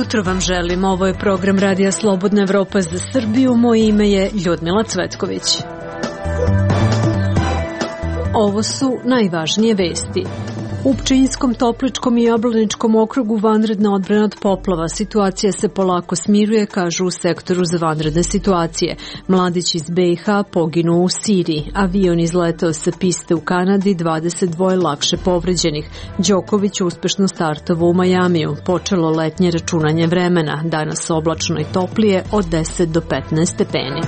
jutro vam želim. Ovo je program Radija Slobodna Evropa za Srbiju. Moje ime je Ljudmila Cvetković. Ovo su najvažnije vesti. U Pčinjskom, Topličkom i Jablaničkom okrugu vanredna odbrana od poplava. Situacija se polako smiruje, kažu u sektoru za vanredne situacije. Mladić iz BiH poginuo u Siriji. Avion izletao sa piste u Kanadi, 22 lakše povređenih. Đoković uspešno startovao u Majamiju. Počelo letnje računanje vremena. Danas oblačno i toplije od 10 do 15 stepeni.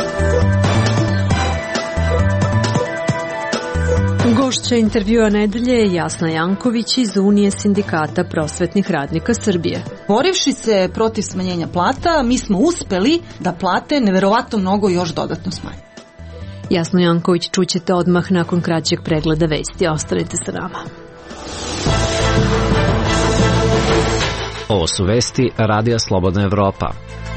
Gošća intervjua nedelje je Jasna Janković iz Unije sindikata prosvetnih radnika Srbije. Borivši se protiv smanjenja plata, mi smo uspeli da plate neverovatno mnogo još dodatno smanje. Jasnu Janković čućete odmah nakon kraćeg pregleda vesti. Ostanite sa nama. Ovo su vesti Radija Slobodna Evropa.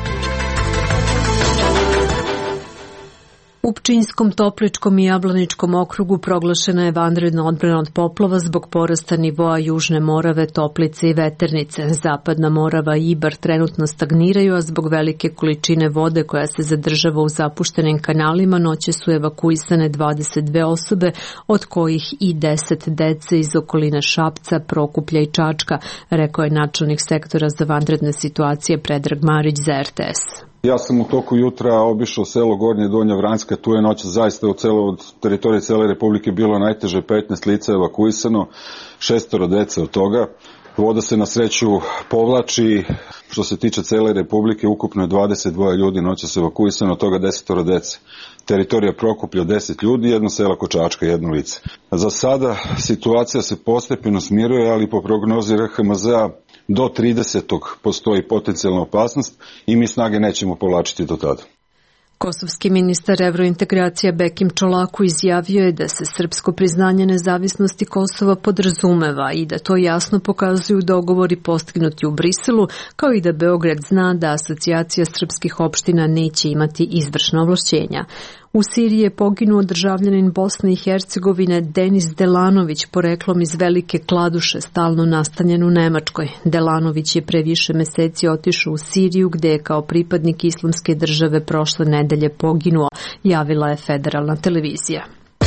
U Pčinjskom, Topličkom i Jablaničkom okrugu proglašena je vanredna odbrana od poplava zbog porasta nivoa Južne Morave, Toplice i Veternice. Zapadna Morava i Ibar trenutno stagniraju, a zbog velike količine vode koja se zadržava u zapuštenim kanalima noće su evakuisane 22 osobe, od kojih i 10 dece iz okoline Šapca, Prokuplja i Čačka, rekao je načelnik sektora za vanredne situacije Predrag Marić za RTS. Ja sam u toku jutra obišao selo Gornje Donja Vranjska, tu je noć zaista od teritorije cele Republike bilo najteže, 15 lica evakuisano, 6 dece od toga. Voda se na sreću povlači, što se tiče cele Republike, ukupno je 22 ljudi noćas evakuisano, od toga 10 dece. Teritorija Prokuplja 10 ljudi, jedno selo Kočačka, jedno lice. Za sada situacija se postepeno smiruje, ali po prognozi RHMZ-a do 30. postoji potencijalna opasnost i mi snage nećemo povlačiti do tada. Kosovski ministar evrointegracija Bekim Čolaku izjavio je da se srpsko priznanje nezavisnosti Kosova podrazumeva i da to jasno pokazuju dogovori postignuti u Briselu, kao i da Beograd zna da asocijacija srpskih opština neće imati izvršna ovlašćenja. U Siriji je poginuo državljanin Bosne i Hercegovine Denis Delanović, poreklom iz Velike Kladuše, stalno nastanjen u Nemačkoj. Delanović je pre više meseci otišao u Siriju, gde je kao pripadnik Islamske države prošle nedelje poginuo, javila je federalna televizija.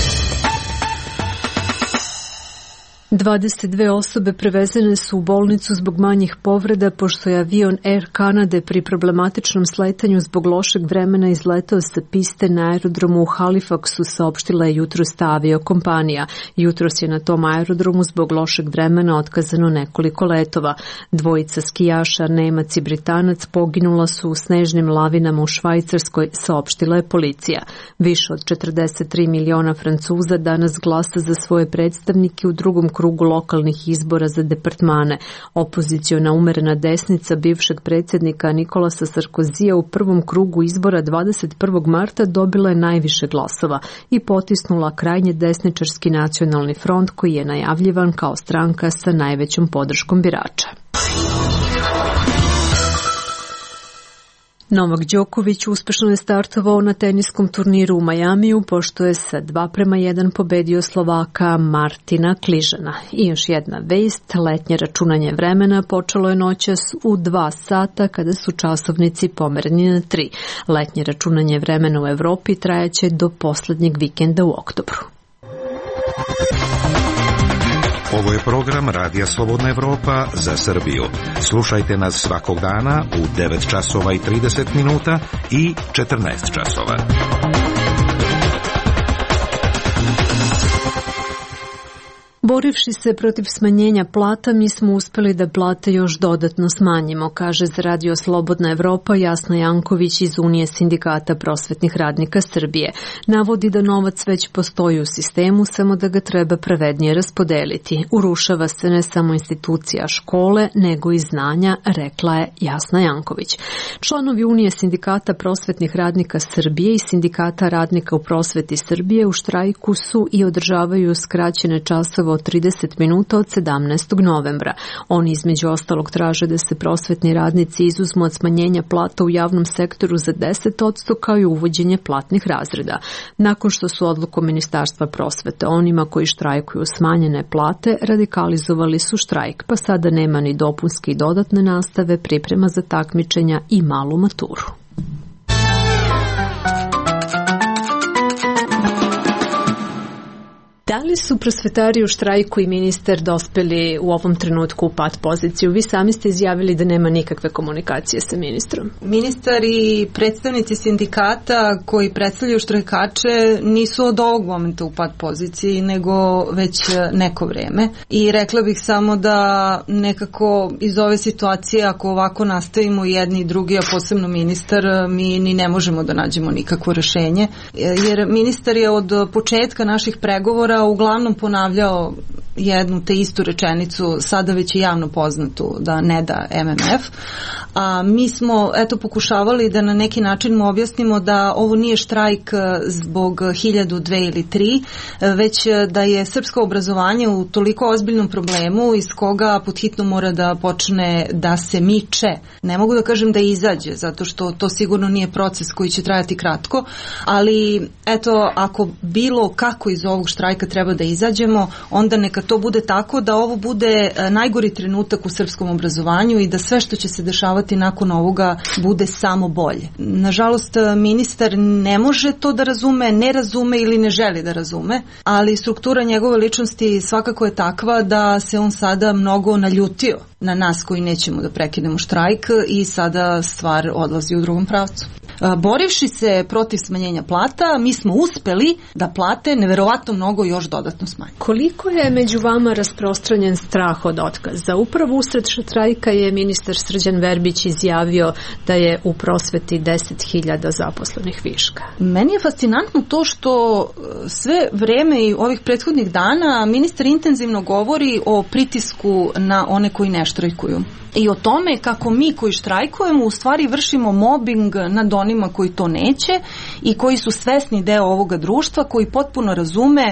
22 osobe prevezene su u bolnicu zbog manjih povreda, pošto je avion Air Canade pri problematičnom sletanju zbog lošeg vremena izletao sa piste na aerodromu u Halifaxu, saopštila je jutros ta aviokompanija. Jutros je na tom aerodromu zbog lošeg vremena otkazano nekoliko letova. Dvojica skijaša, Nemac i Britanac, poginula su u snežnim lavinama u Švajcarskoj, saopštila je policija. Više od 43 miliona Francuza danas glasa za svoje predstavnike u drugom krugu lokalnih izbora za departmane. Opoziciona umerena desnica bivšeg predsjednika Nikolasa Sarkozija u prvom krugu izbora 21. marta dobila je najviše glasova i potisnula krajnje desničarski nacionalni front, koji je najavljivan kao stranka sa najvećom podrškom birača. Novak Đoković uspešno je startovao na teniskom turniru u Majamiju, pošto je sa 2:1 pobedio Slovaka Martina Kližana. I još jedna vest, letnje računanje vremena počelo je noćas u 2 sata kada su časovnici pomereni na 3. Letnje računanje vremena u Evropi trajaće do poslednjeg vikenda u oktobru. Ovo je program Radija Slobodna Evropa za Srbiju. Slušajte nas svakog dana u 9 časova i 30 minuta i 14 časova. Borivši se protiv smanjenja plata, mi smo uspeli da plate još dodatno smanjimo, kaže za Radio Slobodna Evropa Jasna Janković iz Unije sindikata prosvetnih radnika Srbije. Navodi da novac već postoji u sistemu, samo da ga treba pravednije raspodeliti. Urušava se ne samo institucija škole, nego i znanja, rekla je Jasna Janković. Članovi Unije sindikata prosvetnih radnika Srbije i sindikata radnika u prosveti Srbije u štrajku su i održavaju skraćene časove od 30 minuta od 17. novembra. Oni između ostalog traže da se prosvetni radnici izuzmu od smanjenja plata u javnom sektoru za 10%, kao i uvođenje platnih razreda. Nakon što su odluku Ministarstva prosvete onima koji štrajkuju smanjene plate, radikalizovali su štrajk, pa sada nema ni dopunske i dodatne nastave, priprema za takmičenja i malu maturu. Da li su prosvetari u štrajku i ministar dospeli u ovom trenutku u pad poziciju? Vi sami ste izjavili da nema nikakve komunikacije sa ministrom. Ministar i predstavnici sindikata koji predstavljaju štrajkače nisu od ovog momenta u pad poziciji, nego već neko vreme. I rekla bih samo da nekako iz ove situacije, ako ovako nastavimo jedni i drugi, a posebno ministar, mi ni ne možemo da nađemo nikakvo rešenje. Jer ministar je od početka naših pregovora uglavnom ponavljao jednu te istu rečenicu, sada već je javno poznatu, da ne da MMF, a mi smo pokušavali da na neki način mu objasnimo da ovo nije štrajk zbog 1000, 2 ili 3, već da je srpsko obrazovanje u toliko ozbiljnom problemu iz koga pod hitno mora da počne da se miče. Ne mogu da kažem da izađe, zato što to sigurno nije proces koji će trajati kratko, ali ako bilo kako iz ovog štrajka treba da izađemo, onda neka to bude tako da ovo bude najgori trenutak u srpskom obrazovanju i da sve što će se dešavati nakon ovoga bude samo bolje. Nažalost, ministar ne može to da razume, ne razume ili ne želi da razume, ali struktura njegove ličnosti svakako je takva da se on sada mnogo naljutio na nas koji nećemo da prekinemo štrajk i sada stvar odlazi u drugom pravcu. Borivši se protiv smanjenja plata, mi smo uspeli da plate neverovatno mnogo još dodatno smanje. Koliko je među vama rasprostranjen strah od otkaza? Upravo usred štrajka je ministar Srđan Verbić izjavio da je u prosveti 10.000 zaposlenih viška. Meni je fascinantno to što sve vreme i ovih prethodnih dana ministar intenzivno govori o pritisku na one koji ne štrajkuju. I o tome kako mi koji štrajkujemo u stvari vršimo mobing nad onima koji to neće i koji su svesni deo ovoga društva, koji potpuno razume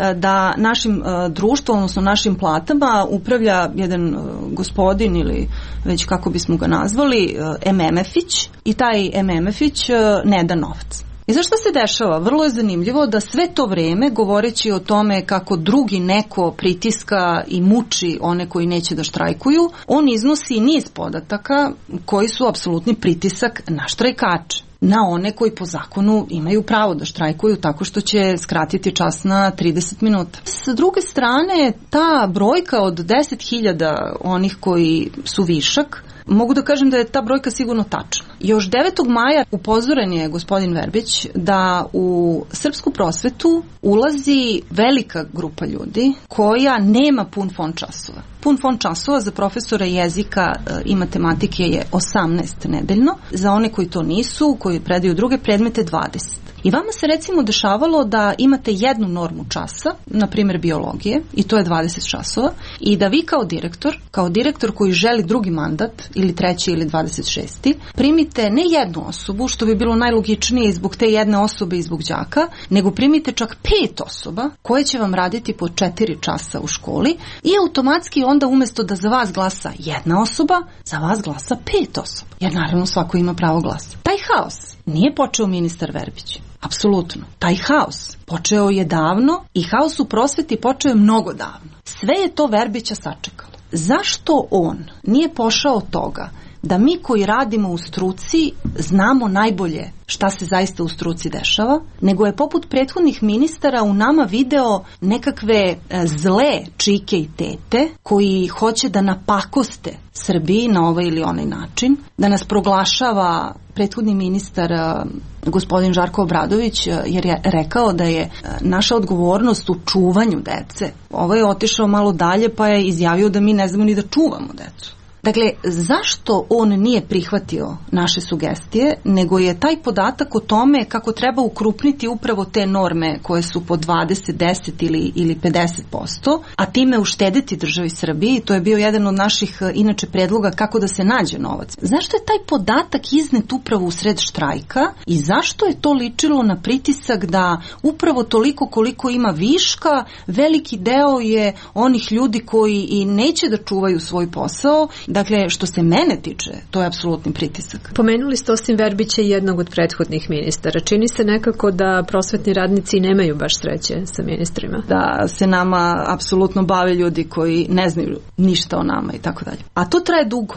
da našim društvom, odnosno našim platama upravlja jedan gospodin ili već kako bismo ga nazvali, MMF-ić, i taj MMF-ić ne da novac. I zašto se dešava? Vrlo je zanimljivo da sve to vreme, govoreći o tome kako drugi neko pritiska i muči one koji neće da štrajkuju, on iznosi niz podataka koji su apsolutni pritisak na štrajkače, na one koji po zakonu imaju pravo da štrajkuju tako što će skratiti čas na 30 minuta. S druge strane, ta brojka od 10.000 onih koji su višak, mogu da kažem da je ta brojka sigurno tačna. Još 9. maja upozoren je gospodin Verbić da u srpsku prosvetu ulazi velika grupa ljudi koja nema pun fond časova. Pun fond časova za profesore jezika i matematike je 18 nedeljno, za one koji to nisu, koji predaju druge predmete 20. I vama se recimo dešavalo da imate jednu normu časa, na primjer biologije, i to je 20 časova, i da vi kao direktor koji želi drugi mandat, ili 3. ili 26. primite ne jednu osobu, što bi bilo najlogičnije zbog te jedne osobe i zbog đaka, nego primite čak 5 osoba koje će vam raditi po 4 časa u školi i automatski onda umjesto da za vas glasa jedna osoba, za vas glasa 5 osoba. Jer naravno svako ima pravo glasa. Taj haos nije počeo ministar Verbić. Apsolutno. Taj haos počeo je davno i haos u prosveti počeo je mnogo davno. Sve je to Verbića sačekalo. Zašto on nije pošao od toga da mi koji radimo u struci znamo najbolje šta se zaista u struci dešava, nego je poput prethodnih ministara u nama video nekakve zle čike i tete koji hoće da napakoste Srbiji na ovaj ili onaj način, da nas proglašava prethodni ministar gospodin Žarko Obradović, jer je rekao da je naša odgovornost u čuvanju dece. Ovo je otišao malo dalje pa je izjavio da mi ne znamo ni da čuvamo decu. Dakle, zašto on nije prihvatio naše sugestije, nego je taj podatak o tome kako treba ukrupniti upravo te norme koje su po 20, 10 ili 50%, a time uštediti državi Srbiji. To je bio jedan od naših inače predloga kako da se nađe novac. Zašto je taj podatak iznet upravo u sred štrajka i zašto je to ličilo na pritisak da upravo toliko koliko ima viška, veliki deo je onih ljudi koji i neće da čuvaju svoj posao. Dakle, što se mene tiče, to je apsolutni pritisak. Pomenuli ste osim Verbića i jednog od prethodnih ministara. Čini se nekako da prosvetni radnici nemaju baš sreće sa ministrima. Da se nama apsolutno bave ljudi koji ne znaju ništa o nama i tako dalje. A to traje dugo.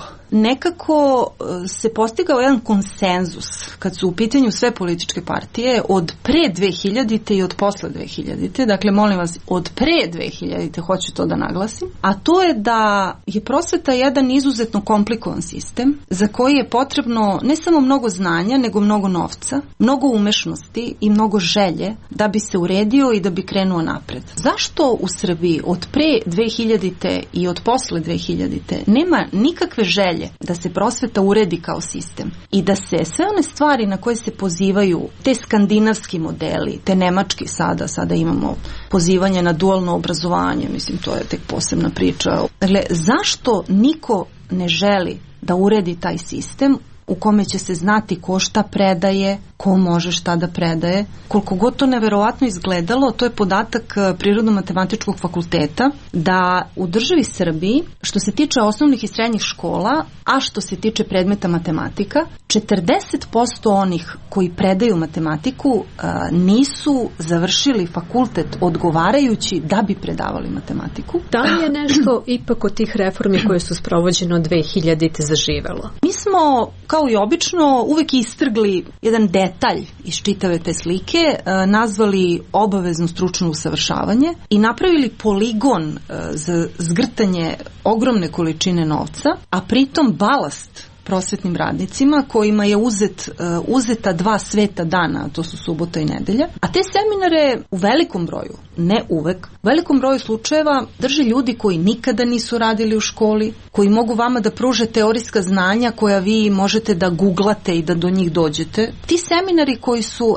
Nekako se postigao jedan konsenzus kad su u pitanju sve političke partije od pre 2000. i od posle 2000. Dakle, molim vas, od pre 2000. hoću to da naglasim. A to je da je prosveta jedan izuzetno komplikovan sistem za koji je potrebno ne samo mnogo znanja, nego mnogo novca, mnogo umešnosti i mnogo želje da bi se uredio i da bi krenuo napred. Zašto u Srbiji od pre 2000. i od posle 2000. nema nikakve želje da se prosveta uredi kao sistem i da se sve one stvari na koje se pozivaju, te skandinavski modeli, te nemački sada imamo pozivanje na dualno obrazovanje, mislim to je tek posebna priča. Dakle, zašto niko ne želi da uredi taj sistem u kome će se znati ko šta predaje, ko može šta da predaje. Koliko god to neverovatno izgledalo, to je podatak Prirodno-matematičkog fakulteta, da u državi Srbiji, što se tiče osnovnih i srednjih škola, a što se tiče predmeta matematika, 40% onih koji predaju matematiku nisu završili fakultet odgovarajući da bi predavali matematiku. Da li je nešto ipak od tih reformi koje su sprovođene od 2000. zaživelo? Mi smo, kao i obično, uvek istrgli jedan detalj iz čitave te slike, nazvali obavezno stručno usavršavanje i napravili poligon za zgrtanje ogromne količine novca, a pritom balast prosvetnim radnicima kojima je uzeta 2 sveta dana, to su subota i nedelja. A te seminare u velikom broju, ne uvek, u velikom broju slučajeva drže ljudi koji nikada nisu radili u školi, koji mogu vama da pruže teorijska znanja koja vi možete da googlate i da do njih dođete. Ti seminari koji su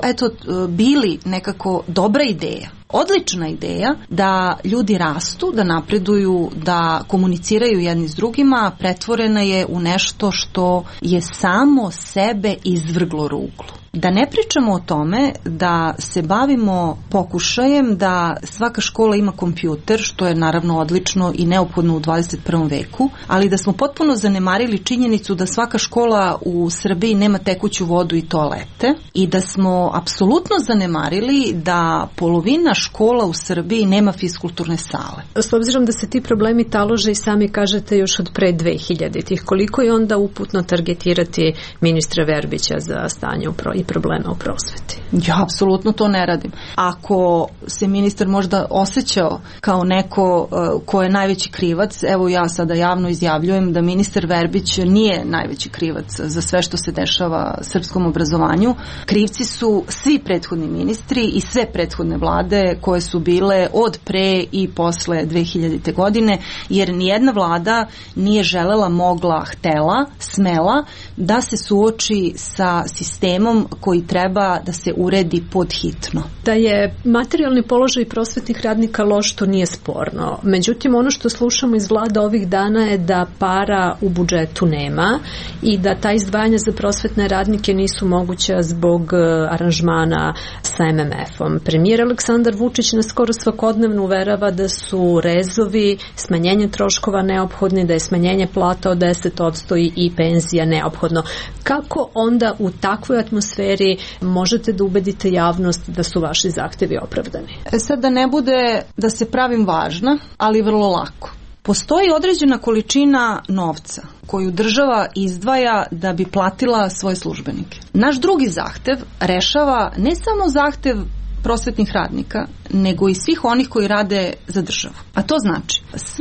bili nekako dobra ideja, odlična ideja da ljudi rastu, da napreduju, da komuniciraju jedni s drugima, pretvorena je u nešto što je samo sebe izvrglo ruglu. Da ne pričamo o tome da se bavimo pokušajem da svaka škola ima kompjuter, što je naravno odlično i neophodno u 21. veku, ali da smo potpuno zanemarili činjenicu da svaka škola u Srbiji nema tekuću vodu i toalete i da smo apsolutno zanemarili da polovina škola u Srbiji nema fiskulturne sale. S obzirom da se ti problemi talože i sami kažete još od pre 2000-ih, koliko je onda uputno targetirati ministra Verbića za stanje i problema u prosveti? Ja apsolutno to ne radim. Ako se ministar možda osjećao kao neko ko je najveći krivac, evo ja sada javno izjavljujem da ministar Verbić nije najveći krivac za sve što se dešava srpskom obrazovanju. Krivci su svi prethodni ministri i sve prethodne vlade koje su bile od pre i posle 2000. godine, jer nijedna vlada nije želela, mogla, htela, smela da se suoči sa sistemom koji treba da se uredi podhitno. Da je materijalni položaj prosvetnih radnika loš, to nije sporno. Međutim, ono što slušamo iz vlada ovih dana je da para u budžetu nema i da ta izdvajanja za prosvetne radnike nisu moguća zbog aranžmana sa MMF-om. Premijer Aleksandar Vučić nas skoro svakodnevno uverava da su rezovi, smanjenje troškova neophodni, da je smanjenje plata od 10% i penzija neophodno. Kako onda u takvoj atmosferi možete da ubedite javnost da su vaši zahtevi opravdani? Sad da ne bude da se pravim važna, ali vrlo lako. Postoji određena količina novca koju država izdvaja da bi platila svoje službenike. Naš drugi zahtev rešava ne samo zahtev prosvetnih radnika, nego i svih onih koji rade za državu. A to znači, sve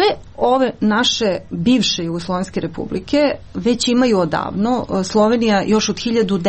ove naše bivše jugoslovenske republike već imaju odavno, Slovenija još od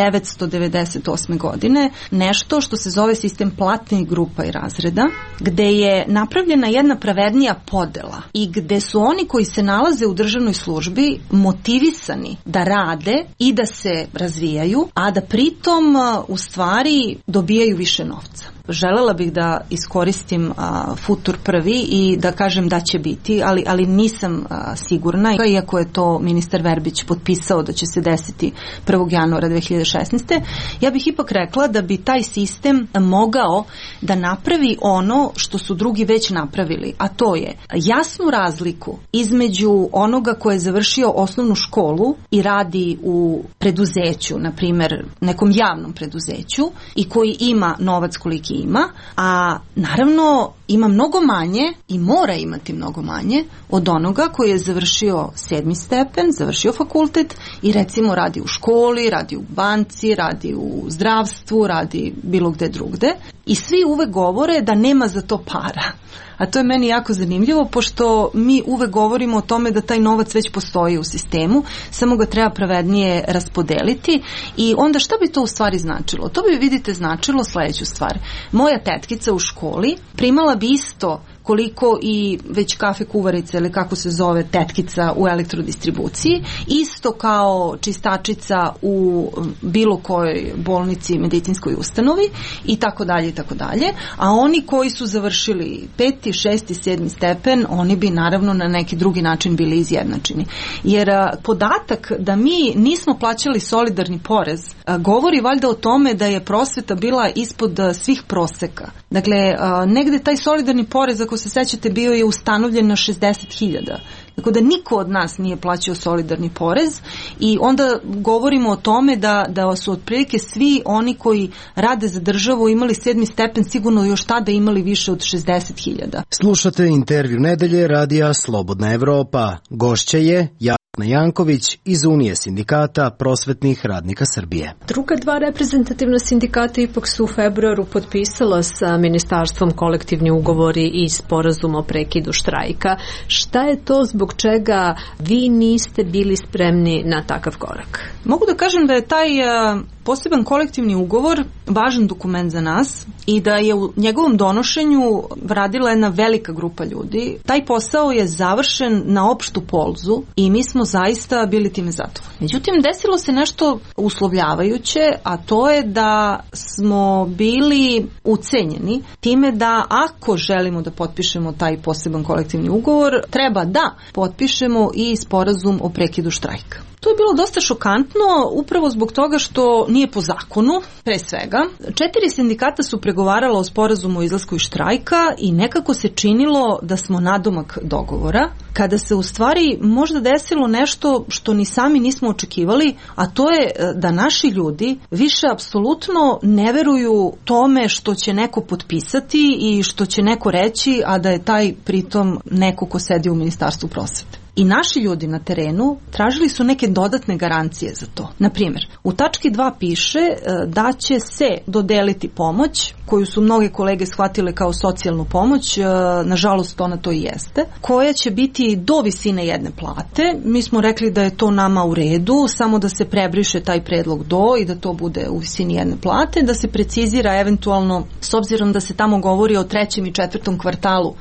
1998. godine, nešto što se zove sistem platnih grupa i razreda, gde je napravljena jedna pravednija podela i gde su oni koji se nalaze u državnoj službi motivisani da rade i da se razvijaju, a da pritom u stvari dobijaju više novca. Želela bih da iskoristim futur prvi i da kažem da će biti, ali nisam sigurna, iako je to ministar Verbić potpisao da će se desiti 1. januara 2016. Ja bih ipak rekla da bi taj sistem mogao da napravi ono što su drugi već napravili, a to je jasnu razliku između onoga ko je završio osnovnu školu i radi u preduzeću, na primjer nekom javnom preduzeću, i koji ima novac koliki ima, a naravno ima mnogo manje i mora imati mnogo manje od onoga koji je završio 7. stepen, završio fakultet i recimo radi u školi, radi u banci, radi u zdravstvu, radi bilo gde drugde, i svi uvek govore da nema za to para. A to je meni jako zanimljivo, pošto mi uvek govorimo o tome da taj novac već postoji u sistemu, samo ga treba pravednije raspodeliti. I onda šta bi to u stvari značilo? To bi, vidite, značilo sledeću stvar. Moja tetkica u školi primala bi isto koliko i već kafe kuvarica ili kako se zove tetkica u elektrodistribuciji, isto kao čistačica u bilo kojoj bolnici, medicinskoj ustanovi i tako dalje i tako dalje, a oni koji su završili 5., 6., 7. stepen, oni bi naravno na neki drugi način bili izjednačeni. Jer podatak da mi nismo plaćali solidarni porez govori valjda o tome da je prosveta bila ispod svih proseka. Dakle, negde taj solidarni porez, ako se sećate, bio je ustanovljen na 60.000. Tako da niko od nas nije plaćao solidarni porez i onda govorimo o tome da su otprilike svi oni koji rade za državu imali 7. stepen, sigurno još tada imali više od 60.000. Slušate intervju nedelje radija Slobodna Evropa. Gošća je Jasna Janković iz Unije sindikata prosvetnih radnika Srbije. Druga dva reprezentativna sindikata ipak su u februaru potpisala sa ministarstvom kolektivni ugovori i sporazum o prekidu štrajka. Šta je to zbog čega vi niste bili spremni na takav korak? Mogu da kažem da je taj poseban kolektivni ugovor važan dokument za nas i da je u njegovom donošenju radila jedna velika grupa ljudi. Taj posao je završen na opštu polzu i mi smo zaista bili time zadovoljni. Međutim, desilo se nešto uslovljavajuće, a to je da smo bili ucenjeni time da ako želimo da potpišemo taj poseban kolektivni ugovor, treba da potpišemo i sporazum o prekidu štrajka. To je bilo dosta šokantno, upravo zbog toga što nije po zakonu, pre svega. 4 sindikata su pregovarala o sporazumu o izlasku iz štrajka i nekako se činilo da smo nadomak dogovora, kada se u stvari možda desilo nešto što ni sami nismo očekivali, a to je da naši ljudi više apsolutno ne veruju tome što će neko potpisati i što će neko reći, a da je taj pritom neko ko sedi u Ministarstvu prosvete. I naši ljudi na terenu tražili su neke dodatne garancije za to. Naprimjer, u tački 2 piše da će se dodeliti pomoć, koju su mnoge kolege shvatile kao socijalnu pomoć, nažalost ona to i jeste, koja će biti do visine jedne plate. Mi smo rekli da je to nama u redu, samo da se prebriše taj predlog do i da to bude u visini jedne plate, da se precizira eventualno, s obzirom da se tamo govori o 3. i 4. kvartalu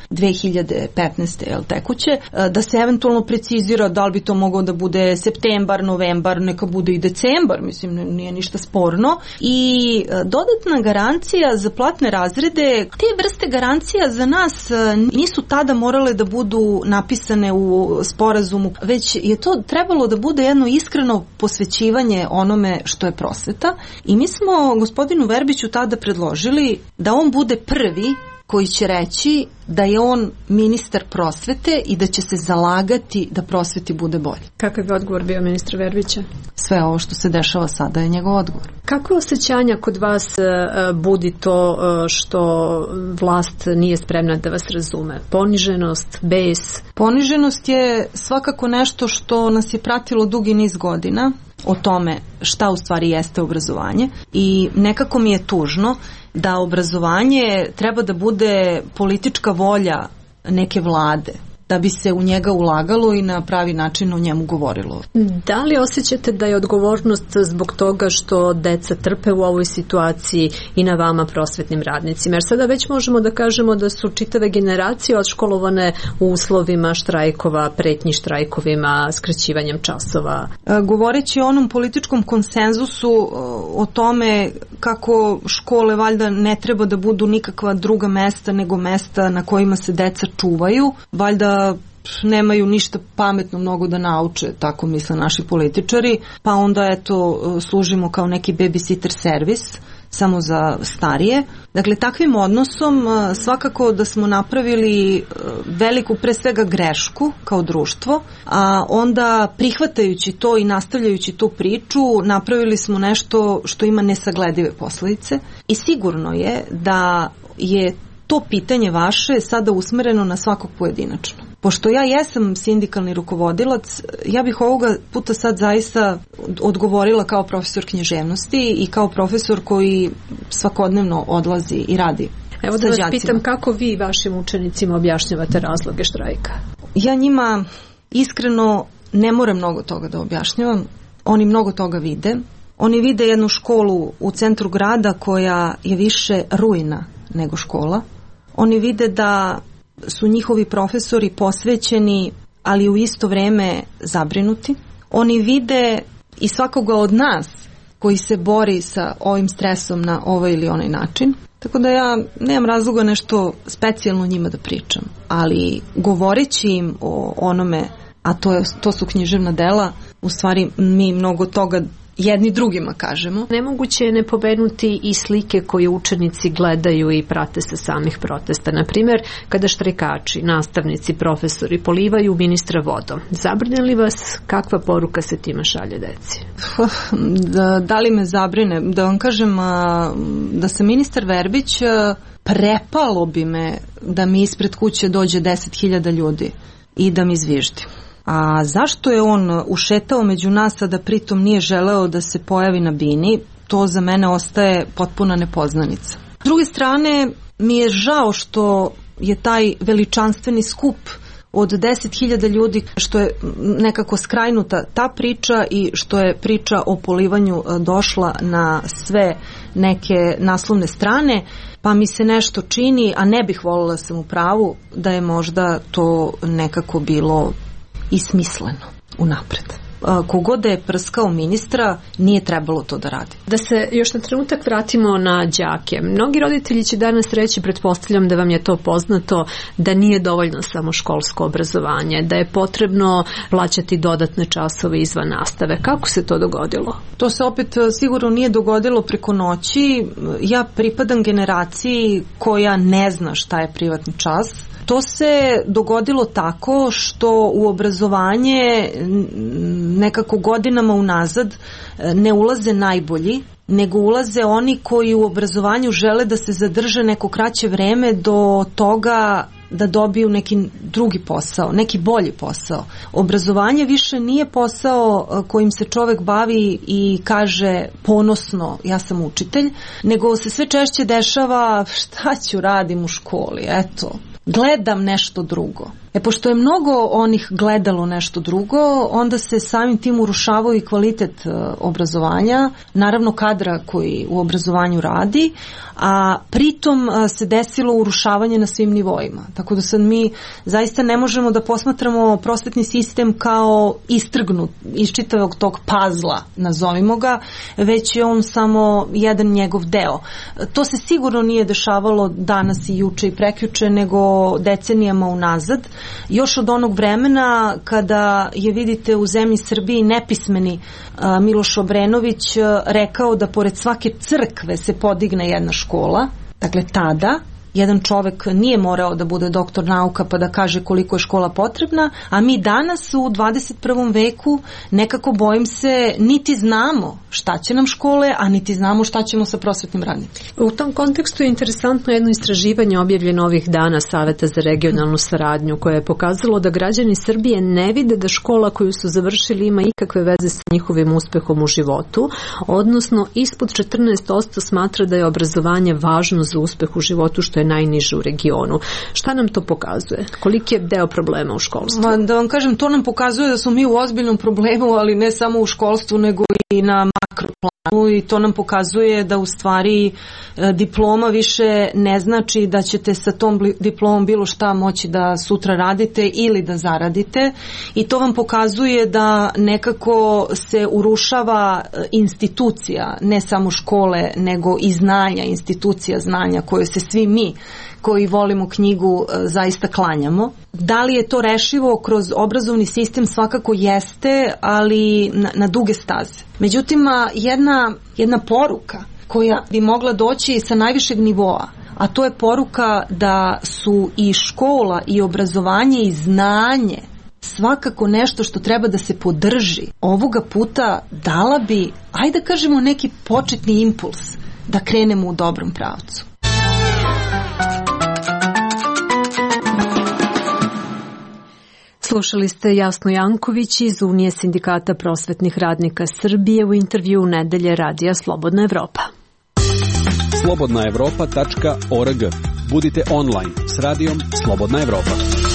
2015. tekuće, da se eventualno precizira da li bi to mogao da bude septembar, novembar, neka bude i decembar, mislim, nije ništa sporno. I dodatna garancija za platne razrede, te vrste garancija za nas nisu tada morale da budu napisane u sporazumu, već je to trebalo da bude jedno iskreno posvećivanje onome što je prosveta. I mi smo gospodinu Verbiću tada predložili da on bude prvi koji će reći da je on ministar prosvete i da će se zalagati da prosveti bude bolje. Kakav je odgovor bio ministra Verbića? Sve ovo što se dešava sada je njegov odgovor. Kako osjećanja kod vas budi to što vlast nije spremna da vas razume? Poniženost, bes? Poniženost je svakako nešto što nas je pratilo dugi niz godina o tome šta u stvari jeste obrazovanje i nekako mi je tužno da obrazovanje treba da bude politička volja neke vlade, da bi se u njega ulagalo i na pravi način o njemu govorilo. Da li osjećate da je odgovornost zbog toga što deca trpe u ovoj situaciji i na vama, prosvetnim radnicima? Jer sada već možemo da kažemo da su čitave generacije odškolovane u uslovima štrajkova, pretnji štrajkovima, skraćivanjem časova. Govoreći o onom političkom konsenzusu o tome kako škole valjda ne treba da budu nikakva druga mesta nego mesta na kojima se deca čuvaju, valjda nemaju ništa pametno mnogo da nauče, tako misle naši političari, pa onda služimo kao neki babysitter servis samo za starije. Dakle, takvim odnosom svakako da smo napravili veliku, pre svega, grešku kao društvo, a onda prihvatajući to i nastavljajući tu priču, napravili smo nešto što ima nesagledive posledice i sigurno je da je to pitanje vaše sada usmereno na svakog pojedinačno. Pošto ja jesam sindikalni rukovodilac, ja bih ovoga puta sad zaista odgovorila kao profesor književnosti i kao profesor koji svakodnevno odlazi i radi. Evo da vas pitam, kako vi vašim učenicima objašnjavate razloge štrajka? Ja njima iskreno ne moram mnogo toga da objašnjavam. Oni mnogo toga vide. Oni vide jednu školu u centru grada koja je više ruina nego škola. Oni vide da su njihovi profesori posvećeni, ali u isto vreme zabrinuti. Oni vide i svakoga od nas koji se bori sa ovim stresom na ovaj ili onaj način. Tako da ja nemam razloga nešto specijalno njima da pričam. Ali govoreći im o onome, a to su književna dela, u stvari mi mnogo toga jedni drugima kažemo. Nemoguće je ne pomenuti i slike koje učenici gledaju i prate sa samih protesta. Na primjer, kada štrajkači, nastavnici, profesori polivaju ministra vodom. Zabrine li vas, kakva poruka se time šalje deci? Da li me zabrine? Da vam kažem da se ministar Verbić, prepalo bi me da mi ispred kuće dođe 10.000 ljudi i da mi zviždi. A zašto je on ušetao među nas, a da pritom nije želeo da se pojavi na bini, to za mene ostaje potpuna nepoznanica. S druge strane, mi je žao što je taj veličanstveni skup od 10.000 ljudi, što je nekako skrajnuta ta priča i što je priča o polivanju došla na sve neke naslovne strane, pa mi se nešto čini, a ne bih voljela sam u pravu, da je možda to nekako bilo i smisleno unapred. Kogod da je prskao ministra, nije trebalo to da radi. Da se još na trenutak vratimo na đake. Mnogi roditelji će danas reći, pretpostavljam da vam je to poznato, da nije dovoljno samo školsko obrazovanje, da je potrebno plaćati dodatne časove izvan nastave. Kako se to dogodilo? To se opet sigurno nije dogodilo preko noći. Ja pripadam generaciji koja ne zna šta je privatni čas. To se dogodilo tako što u obrazovanje nekako godinama unazad ne ulaze najbolji, nego ulaze oni koji u obrazovanju žele da se zadrže neko kraće vreme do toga da dobiju neki drugi posao, neki bolji posao. Obrazovanje više nije posao kojim se čovek bavi i kaže ponosno ja sam učitelj, nego se sve češće dešava šta ću radim u školi, eto. Gledam nešto drugo. Pošto je mnogo onih gledalo nešto drugo, onda se samim tim urušavao i kvalitet obrazovanja, naravno kadra koji u obrazovanju radi, a pritom se desilo urušavanje na svim nivoima. Tako da sad mi zaista ne možemo da posmatramo prosvetni sistem kao istrgnut iz čitavog tog pazla, nazovimo ga, već je on samo jedan njegov deo. To se sigurno nije dešavalo danas i juče i prekjuče, nego decenijama unazad. Još od onog vremena kada je, vidite, u zemlji Srbiji nepismeni Miloš Obrenović rekao da pored svake crkve se podigne jedna škola, dakle tada jedan čovek nije morao da bude doktor nauka pa da kaže koliko je škola potrebna, a mi danas u 21. veku nekako, bojim se, niti znamo šta će nam škole, a niti znamo šta ćemo sa prosvetnim radnicima. U tom kontekstu je interesantno jedno istraživanje objavljeno ovih dana Saveta za regionalnu saradnju, koje je pokazalo da građani Srbije ne vide da škola koju su završili ima ikakve veze sa njihovim uspehom u životu, odnosno ispod 14% smatra da je obrazovanje važno za uspeh u životu, što je dakle najniže u regionu. Šta nam to pokazuje? Koliki je deo problema u školstvu? Da vam kažem, to nam pokazuje da smo mi u ozbiljnom problemu, ali ne samo u školstvu, nego i na makroplanu, i to nam pokazuje da u stvari diploma više ne znači da ćete sa tom diplomom bilo šta moći da sutra radite ili da zaradite, i to vam pokazuje da nekako se urušava institucija, ne samo škole, nego i znanja, institucija znanja koje se svi mi koji volimo knjigu zaista klanjamo. Da li je to rešivo kroz obrazovni sistem? Svakako jeste, ali na duge staze. Međutim, jedna poruka koja bi mogla doći sa najvišeg nivoa, a to je poruka da su i škola i obrazovanje i znanje svakako nešto što treba da se podrži. Ovoga puta dala bi, ajde da kažemo, neki početni impuls da krenemo u dobrom pravcu. Slušali ste Jasnu Janković iz Unije sindikata prosvetnih radnika Srbije u intervju Nedelje Radija Slobodna Evropa. slobodnaevropa.org. Budite online s radijom Slobodna Evropa.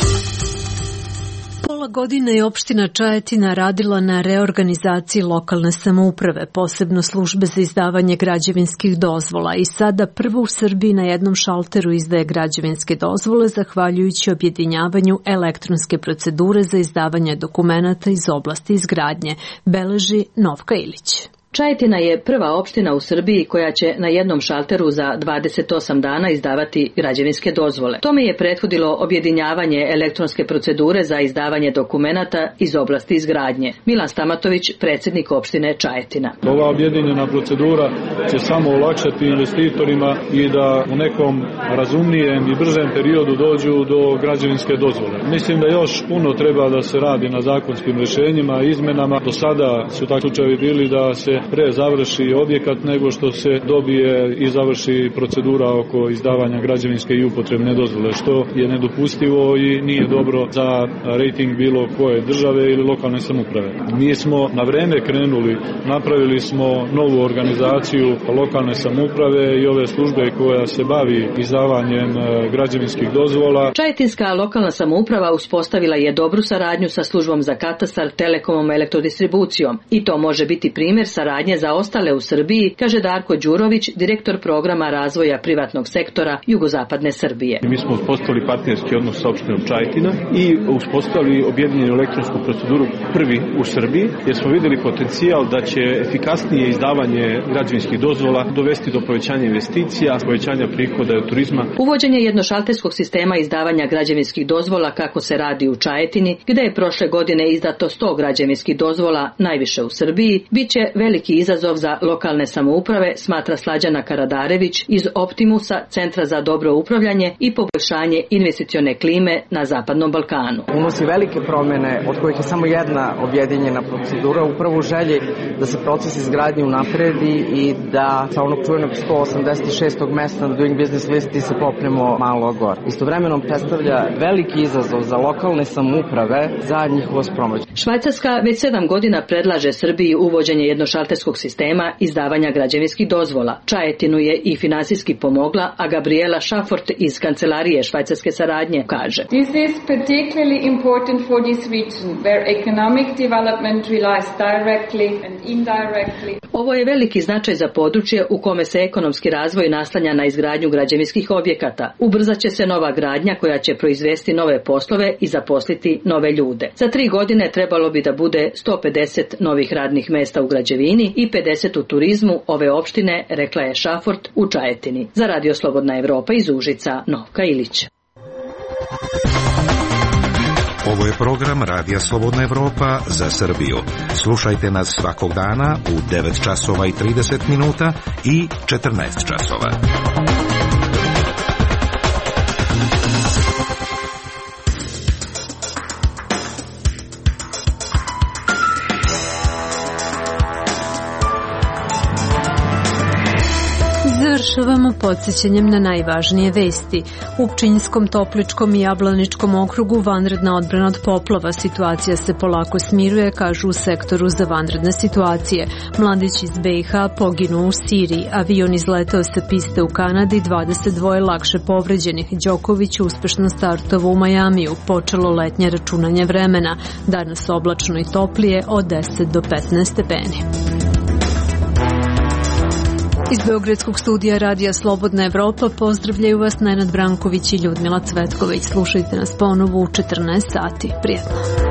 Pola godine je opština Čajetina radila na reorganizaciji lokalne samouprave, posebno službe za izdavanje građevinskih dozvola, i sada prvo u Srbiji na jednom šalteru izdaje građevinske dozvole zahvaljujući objedinjavanju elektronske procedure za izdavanje dokumenata iz oblasti izgradnje, beleži Novka Ilić. Čajetina je prva opština u Srbiji koja će na jednom šalteru za 28 dana izdavati građevinske dozvole. Tome je prethodilo objedinjavanje elektronske procedure za izdavanje dokumenata iz oblasti izgradnje. Milan Stamatović, predsjednik opštine Čajetina. Ova objedinjena procedura će samo olakšati investitorima i da u nekom razumnijem i bržem periodu dođu do građevinske dozvole. Mislim da još puno treba da se radi na zakonskim rješenjima, izmenama. Do sada su takvi slučajevi bili da se pre završi objekat nego što se dobije i završi procedura oko izdavanja građevinske i upotrebne dozvole, što je nedopustivo i nije dobro za rejting bilo koje države ili lokalne samouprave. Mi smo na vreme krenuli, napravili smo novu organizaciju lokalne samouprave i ove službe koja se bavi izdavanjem građevinskih dozvola. Čajetinska lokalna samouprava uspostavila je dobru saradnju sa službom za katastar, telekomom, elektrodistribucijom, i to može biti primjer saradnje za ostale u Srbiji, kaže Darko Đurović, direktor programa razvoja privatnog sektora jugozapadne Srbije. Mi smo uspostavili partnerski odnos sa opštinom Čajetina i uspostavili objedinjenu elektronsku proceduru prvi u Srbiji, jer smo vidjeli potencijal da će efikasnije izdavanje građevinskih dozvola dovesti do povećanja investicija, povećanja prihoda od turizma. Uvođenje jednošalterskog sistema izdavanja građevinskih dozvola kako se radi u Čajetini, gde je prošle godine izdato 100 građevinskih dozvola, najviše u Srbiji, bit će veliki izazov za lokalne samouprave, smatra Slađana Karadarević iz Optimusa, Centra za dobro upravljanje i poboljšanje investicione klime na Zapadnom Balkanu. Unosi velike promjene, od kojih je samo jedna objedinjena procedura, upravo u želji da se proces izgradnje unapredi i da sa onog čuvenog 186. mesta na Doing Business listi se popnemo malo gore. Istovremeno predstavlja veliki izazov za lokalne samouprave za njihovo sprovođenje. Švajcarska već 7 godina predlaže Srbiji uvođenje jednošalterskog sistema izdavanja građevinskih dozvola. Čajetinu je i finansijski pomogla, a Gabriela Šafort iz kancelarije švajcarske saradnje kaže: This is particularly important for this region where economic development relies directly and indirectly. Ovo je veliki značaj za područje u kome se ekonomski razvoj naslanja na izgradnju građevinskih objekata. Ubrzaće se nova gradnja koja će proizvesti nove poslove i zaposliti nove ljude. Za 3 godine trebalo bi da bude 150 novih radnih mesta u građevini i 50 u turizmu ove opštine, rekla je Šafort u Čajetini. Za Radio Slobodna Evropa iz Užica, Novka Ilić. Ovo je program Radija Slobodna Evropa za Srbiju. Slušajte nas svakog dana u 9 časova i 30 minuta i 14 časova. završavamo podsjećanjem na najvažnije vesti. U Pčinjskom, Topličkom i Jablaničkom okrugu vanredna odbrana od poplava. Situacija se polako smiruje, kažu u sektoru za vanredne situacije. Mladić iz BiH poginuo u Siriji. Avion izletao sa piste u Kanadi, 22 lakše povređenih. Đoković uspešno startovao u Majamiju. Počelo letnje računanje vremena. Danas oblačno i toplije od 10 do 15 stepeni. Iz Beogradskog studija Radija Slobodna Evropa pozdravljaju vas Nenad Branković i Ljudmila Cvetković. Slušajte nas ponovo u 14 sati. Prijetno.